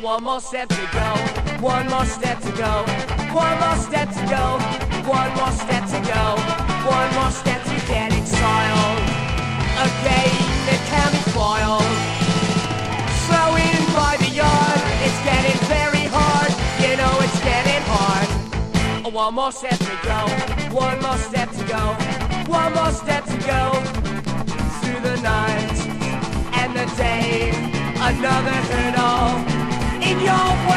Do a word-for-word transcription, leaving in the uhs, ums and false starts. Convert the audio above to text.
one more step to go, one more step to go, one more step to go, one more step to go, one more step to get exiled. A game that can be foiled. Slowing by the yard, it's getting very hard. You know it's getting hard. One more step to go, one more step to go, one more step to go. Through the night and the day, another hurdle in your way.